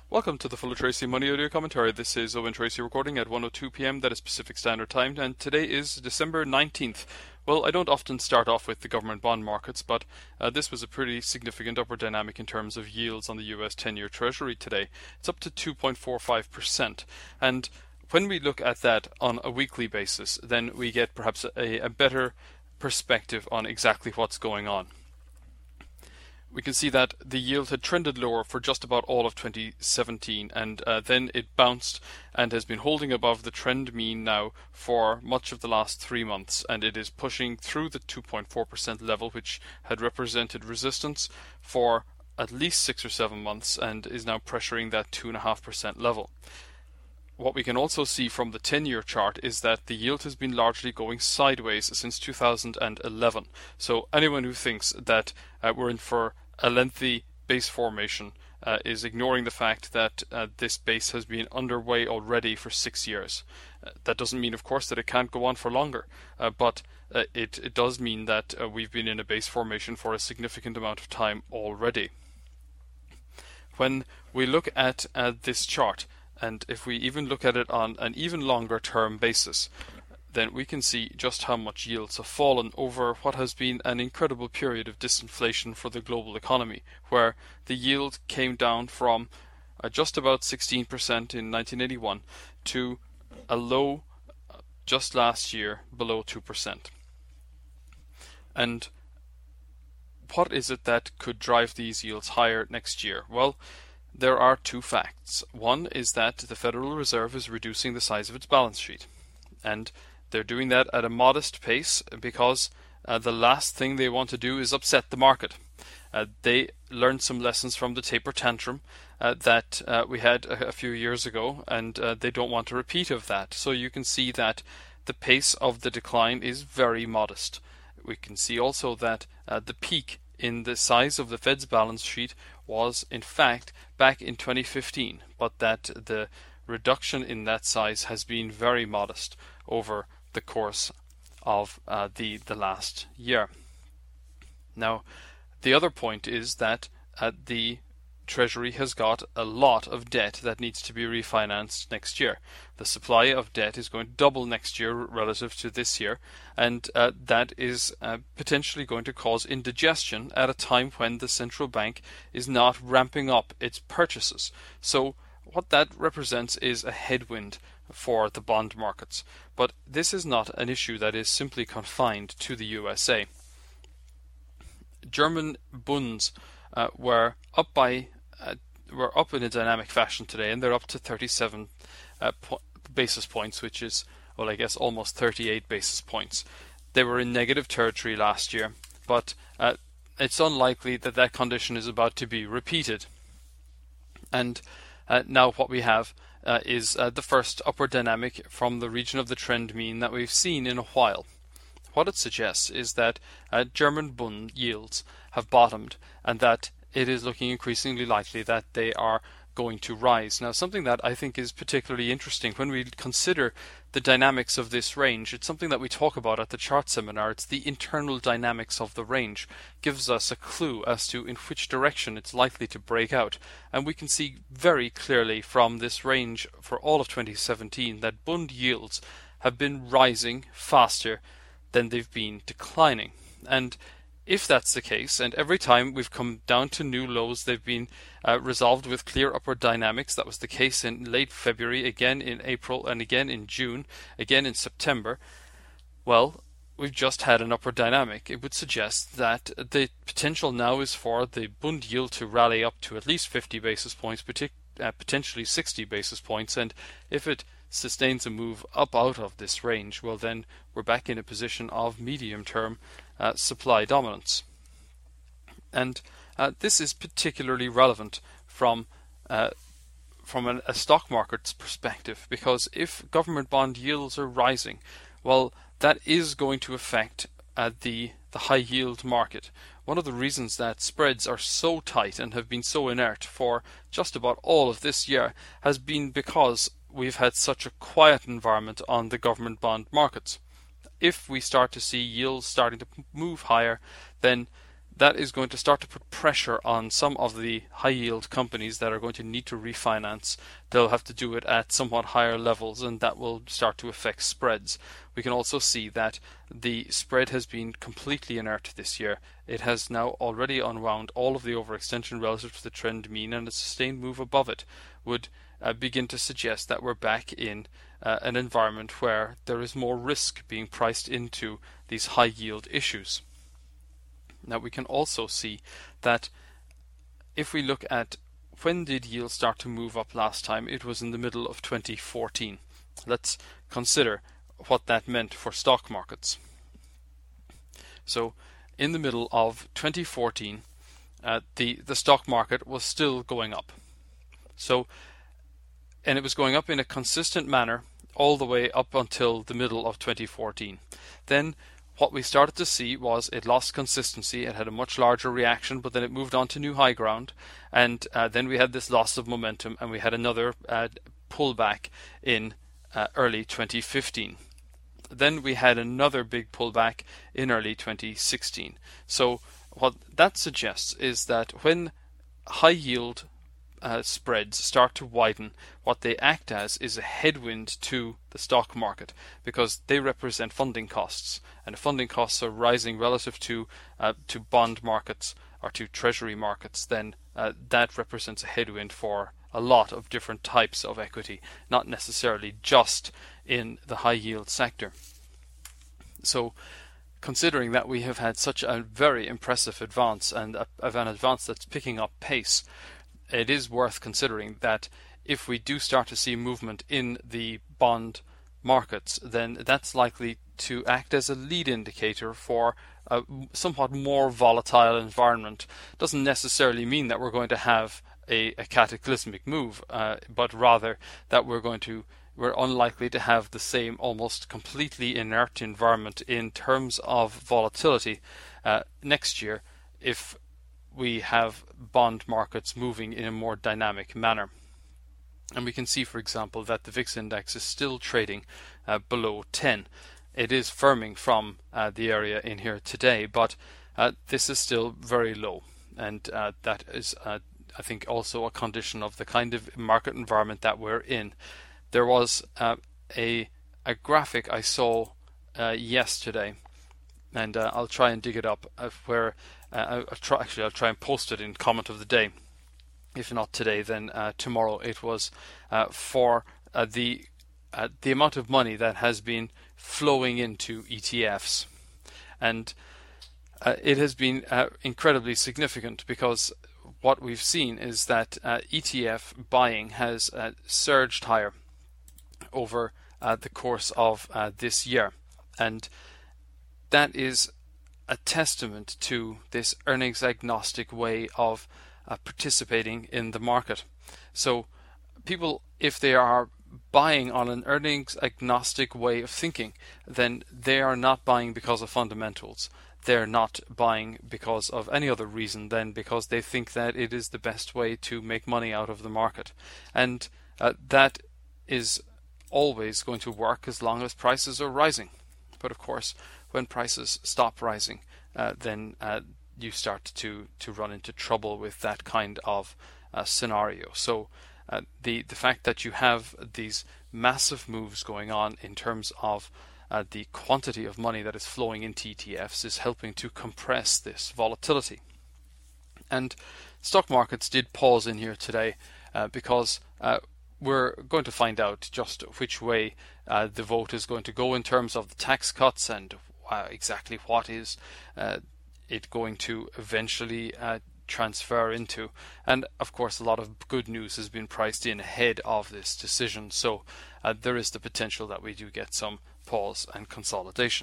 Welcome to the Full of Tracy Money Audio Commentary. This is Owen Tracy recording at 1:02 p.m. That is Pacific Standard Time, and today is December 19th. Well, I don't often start off with the government bond markets, but this was a pretty significant upward dynamic in terms of yields on the US 10-year Treasury today. It's up to 2.45%, and when we look at that on a weekly basis, then we get perhaps a better perspective on exactly what's going on. We can see that the yield had trended lower for just about all of 2017, and then it bounced and has been holding above the trend mean now for much of the last 3 months, and it is pushing through the 2.4% level, which had represented resistance for at least 6 or 7 months and is now pressuring that 2.5% level. What we can also see from the 10-year chart is that the yield has been largely going sideways since 2011. So anyone who thinks that we're in for a lengthy base formation is ignoring the fact that this base has been underway already for 6 years. That doesn't mean, of course, that it can't go on for longer, but it does mean that we've been in a base formation for a significant amount of time already. When we look at this chart, and if we even look at it on an even longer term basis, then we can see just how much yields have fallen over what has been an incredible period of disinflation for the global economy, where the yield came down from just about 16% in 1981 to a low just last year below 2%. And what is it that could drive these yields higher next year? Well, there are two facts. One is that the Federal Reserve is reducing the size of its balance sheet, and they're doing that at a modest pace because the last thing they want to do is upset the market. They learned some lessons from the taper tantrum that we had a few years ago, and they don't want a repeat of that. So you can see that the pace of the decline is very modest. We can see also that the peak in the size of the Fed's balance sheet was in fact back in 2015, but that the reduction in that size has been very modest over the course of the last year. Now, the other point is that the Treasury has got a lot of debt that needs to be refinanced next year. The supply of debt is going to double next year relative to this year, and that is potentially going to cause indigestion at a time when the central bank is not ramping up its purchases. So what that represents is a headwind for the bond markets. But this is not an issue that is simply confined to the USA. German bunds were up in a dynamic fashion today, and they're up to 37 basis points, which is, well, I guess almost 38 basis points. They were in negative territory last year, but it's unlikely that that condition is about to be repeated. And now what we have is the first upward dynamic from the region of the trend mean that we've seen in a while. What it suggests is that German bund yields have bottomed, and that it is looking increasingly likely that they are going to rise. Now, something that I think is particularly interesting when we consider the dynamics of this range, it's something that we talk about at the chart seminar. It's the internal dynamics of the range. Gives us a clue as to in which direction it's likely to break out. And we can see very clearly from this range for all of 2017 that bund yields have been rising faster than they've been declining. And if that's the case, and every time we've come down to new lows, they've been resolved with clear upward dynamics. That was the case in late February, again in April, and again in June, again in September. Well, we've just had an upward dynamic. It would suggest that the potential now is for the bund yield to rally up to at least 50 basis points, potentially 60 basis points, and if it sustains a move up out of this range, well, then we're back in a position of medium-term supply dominance. And this is particularly relevant from a stock market's perspective, because if government bond yields are rising, well, that is going to affect the high yield market. One of the reasons that spreads are so tight and have been so inert for just about all of this year has been because we've had such a quiet environment on the government bond markets. If we start to see yields starting to move higher, then that is going to start to put pressure on some of the high yield companies that are going to need to refinance. They'll have to do it at somewhat higher levels, and that will start to affect spreads. We can also see that the spread has been completely inert this year. It has now already unwound all of the overextension relative to the trend mean, and a sustained move above it would begin to suggest that we're back in an environment where there is more risk being priced into these high yield issues. Now we can also see that if we look at when did yields start to move up last time, it was in the middle of 2014. Let's consider what that meant for stock markets. So in the middle of 2014, the stock market was still going up. And it was going up in a consistent manner all the way up until the middle of 2014. Then what we started to see was it lost consistency. It had a much larger reaction, but then it moved on to new high ground, and then we had this loss of momentum, and we had another pullback in early 2015. Then we had another big pullback in early 2016. So what that suggests is that when high yield spreads start to widen, what they act as is a headwind to the stock market, because they represent funding costs, and if funding costs are rising relative to bond markets or to treasury markets, then that represents a headwind for a lot of different types of equity, not necessarily just in the high yield sector. So considering that we have had such a very impressive advance, and an advance that's picking up pace, it is worth considering that if we do start to see movement in the bond markets, then that's likely to act as a lead indicator for a somewhat more volatile environment. Doesn't necessarily mean that we're going to have a cataclysmic move, but rather that we're unlikely to have the same almost completely inert environment in terms of volatility next year if we have bond markets moving in a more dynamic manner. And we can see, for example, that the VIX index is still trading below 10. It is firming from the area in here today, but this is still very low, and that is, I think, also a condition of the kind of market environment that we're in. There was a graphic I saw yesterday, and I'll try and dig it up, where I'll try and post it in comment of the day. If not today, then tomorrow. It was for the amount of money that has been flowing into ETFs, and it has been incredibly significant, because what we've seen is that ETF buying has surged higher over the course of this year, and that is a testament to this earnings agnostic way of participating in the market. So people, if they are buying on an earnings agnostic way of thinking, then they are not buying because of fundamentals. They're not buying because of any other reason than because they think that it is the best way to make money out of the market. And that is always going to work as long as prices are rising. But of course, when prices stop rising, then you start to run into trouble with that kind of scenario. So the fact that you have these massive moves going on in terms of the quantity of money that is flowing into ETFs is helping to compress this volatility. And stock markets did pause in here today because we're going to find out just which way the vote is going to go in terms of the tax cuts, and exactly what is it going to eventually transfer into. And of course, a lot of good news has been priced in ahead of this decision, so there is the potential that we do get some pause and consolidation.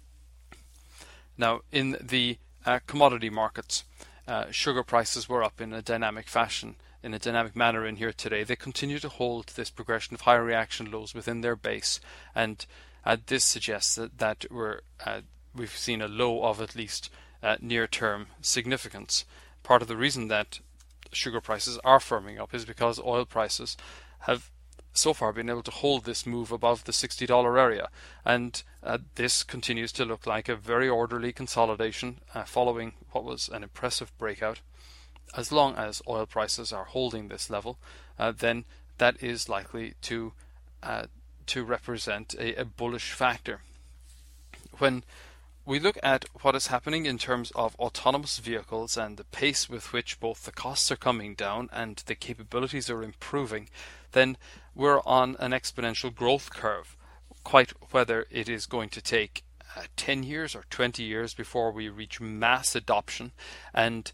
Now, in the commodity markets, sugar prices were up in a dynamic fashion, in a dynamic manner in here today. They continue to hold this progression of higher reaction lows within their base, and this suggests that we've seen a low of at least near-term significance. Part of the reason that sugar prices are firming up is because oil prices have so far been able to hold this move above the $60 area, and this continues to look like a very orderly consolidation following what was an impressive breakout. As long as oil prices are holding this level, then that is likely to represent a bullish factor. When we look at what is happening in terms of autonomous vehicles and the pace with which both the costs are coming down and the capabilities are improving, then we're on an exponential growth curve. Quite whether it is going to take 10 years or 20 years before we reach mass adoption and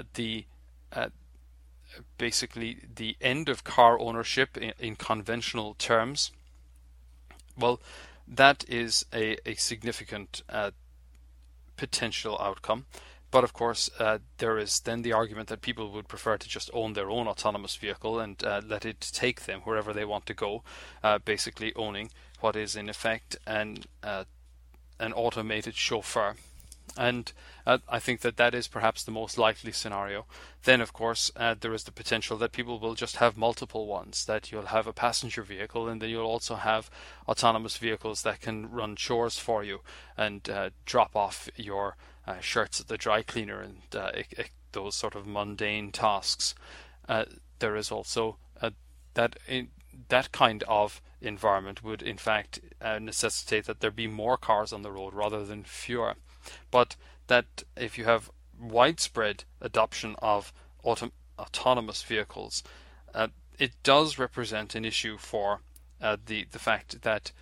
basically the end of car ownership in conventional terms, well, that is a significant potential outcome. But of course, there is then the argument that people would prefer to just own their own autonomous vehicle and let it take them wherever they want to go, basically owning what is in effect an automated chauffeur. And I think that is perhaps the most likely scenario. Then, of course, there is the potential that people will just have multiple ones, that you'll have a passenger vehicle and then you'll also have autonomous vehicles that can run chores for you and drop off your shirts at the dry cleaner and those sort of mundane tasks. There is also that kind of environment would in fact necessitate that there be more cars on the road rather than fewer. But that if you have widespread adoption of autonomous vehicles, it does represent an issue for the fact that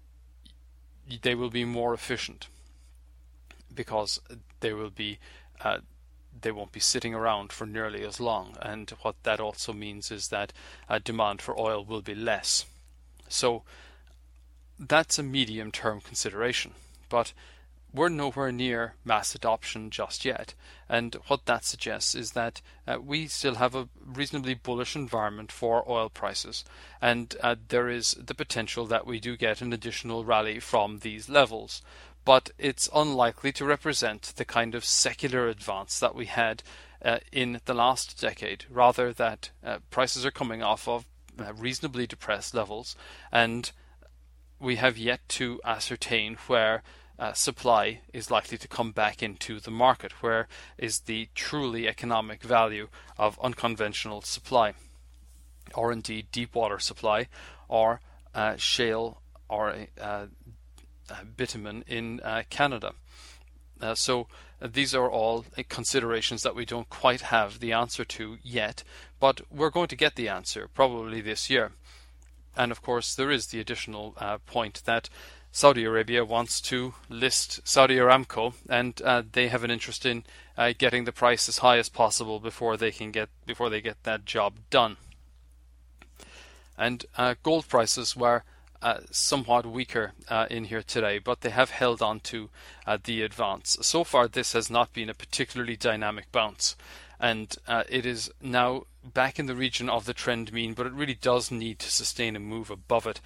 they will be more efficient, because they won't be sitting around for nearly as long, and what that also means is that demand for oil will be less. So that's a medium-term consideration, but we're nowhere near mass adoption just yet, and what that suggests is that we still have a reasonably bullish environment for oil prices, and there is the potential that we do get an additional rally from these levels, but it's unlikely to represent the kind of secular advance that we had in the last decade. Rather, that prices are coming off of reasonably depressed levels, and we have yet to ascertain where supply is likely to come back into the market. Where is the truly economic value of unconventional supply, or indeed deep water supply, or shale, or bitumen in Canada? So these are all considerations that we don't quite have the answer to yet, but we're going to get the answer probably this year. And of course there is the additional point that Saudi Arabia wants to list Saudi Aramco, and they have an interest in getting the price as high as possible before they get that job done. And gold prices were somewhat weaker in here today, but they have held on to the advance. So far this has not been a particularly dynamic bounce, and it is now back in the region of the trend mean, but it really does need to sustain a move above it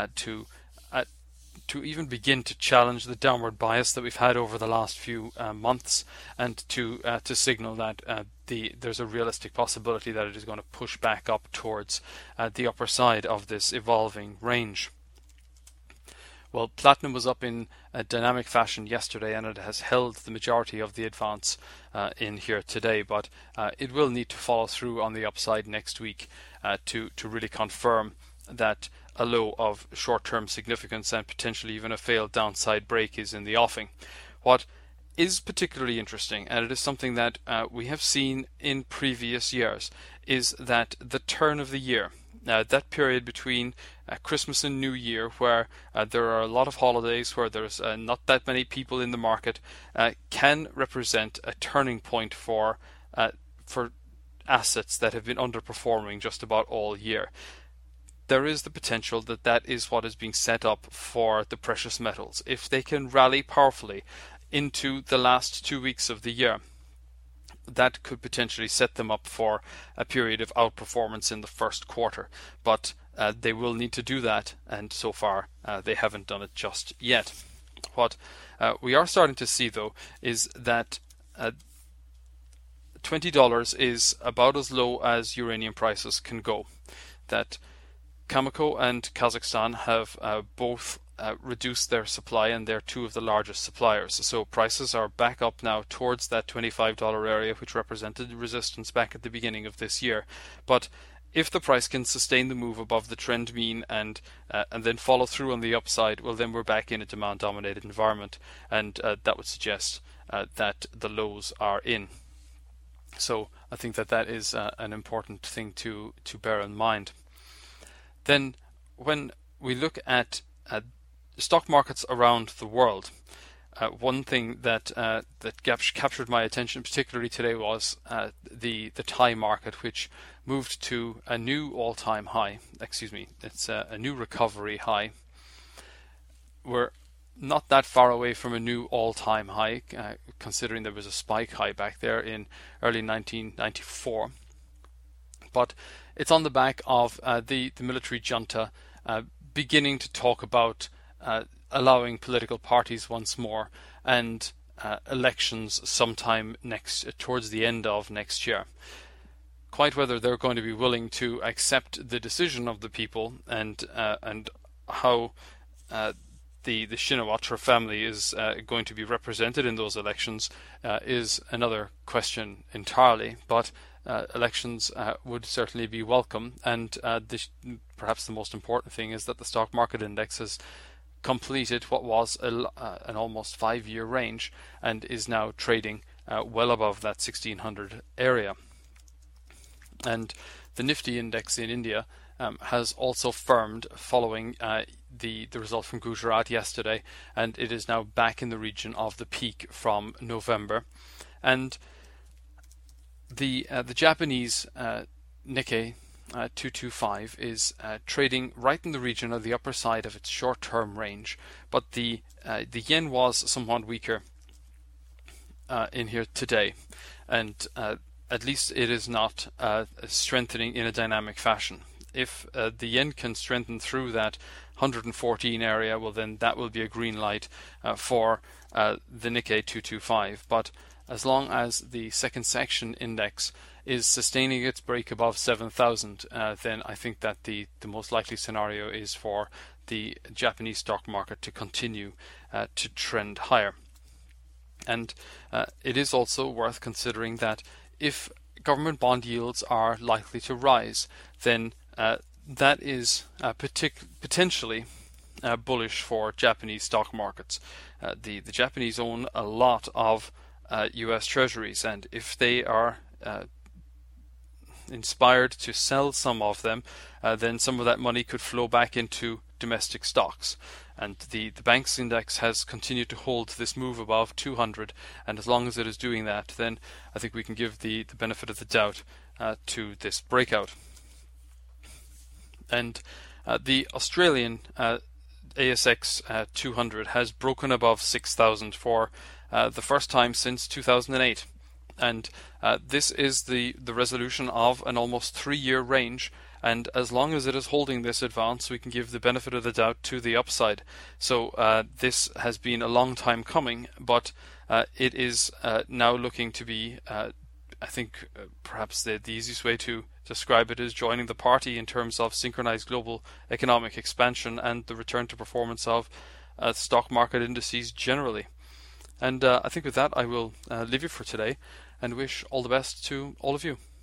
to even begin to challenge the downward bias that we've had over the last few months, and to signal that there's a realistic possibility that it is going to push back up towards the upper side of this evolving range. Well, platinum was up in a dynamic fashion yesterday, and it has held the majority of the advance in here today, but it will need to follow through on the upside next week to really confirm that a low of short-term significance and potentially even a failed downside break is in the offing. What is particularly interesting, and it is something that we have seen in previous years, is that the turn of the year, that period between Christmas and New Year, where there are a lot of holidays, where there's not that many people in the market, can represent a turning point for assets that have been underperforming just about all year. There is the potential that that is what is being set up for the precious metals. If they can rally powerfully into the last 2 weeks of the year, that could potentially set them up for a period of outperformance in the first quarter. But they will need to do that, and so far they haven't done it just yet. What we are starting to see, though, is that $20 is about as low as uranium prices can go. That Cameco and Kazakhstan have both reduced their supply, and they're two of the largest suppliers. So prices are back up now towards that $25 area, which represented resistance back at the beginning of this year. But if the price can sustain the move above the trend mean and then follow through on the upside, well, then we're back in a demand-dominated environment, and that would suggest that the lows are in. So I think that is an important thing to bear in mind. Then, when we look at stock markets around the world, one thing that captured my attention particularly today was the Thai market, which moved to a new all-time high. It's a new recovery high. We're not that far away from a new all-time high, considering there was a spike high back there in early 1994. But it's on the back of the military junta beginning to talk about allowing political parties once more, and elections sometime towards the end of next year. Quite whether they're going to be willing to accept the decision of the people and how the Shinawatra family is going to be represented in those elections is another question entirely. But elections would certainly be welcome, and perhaps the most important thing is that the stock market index has completed what was an almost 5-year range and is now trading well above that 1600 area. And the Nifty index in India has also firmed following the result from Gujarat yesterday, and it is now back in the region of the peak from November. And the Japanese Nikkei 225 is trading right in the region of the upper side of its short-term range, but the yen was somewhat weaker in here today, and at least it is not strengthening in a dynamic fashion. If the yen can strengthen through that 114 area, well, then that will be a green light for the Nikkei 225. But as long as the second section index is sustaining its break above 7,000, then I think that the most likely scenario is for the Japanese stock market to continue to trend higher. And it is also worth considering that if government bond yields are likely to rise, then that is potentially bullish for Japanese stock markets. The Japanese own a lot of US treasuries, and if they are inspired to sell some of them, then some of that money could flow back into domestic stocks. And the Banks Index has continued to hold this move above 200, and as long as it is doing that, then I think we can give the benefit of the doubt to this breakout. And the Australian ASX 200 has broken above 6,000 for the first time since 2008. And this is the resolution of an almost 3-year range, and as long as it is holding this advance, we can give the benefit of the doubt to the upside. So this has been a long time coming, but it is now looking to be, I think perhaps the easiest way to describe it is joining the party in terms of synchronized global economic expansion and the return to performance of stock market indices generally. And I think with that I will leave you for today and wish all the best to all of you.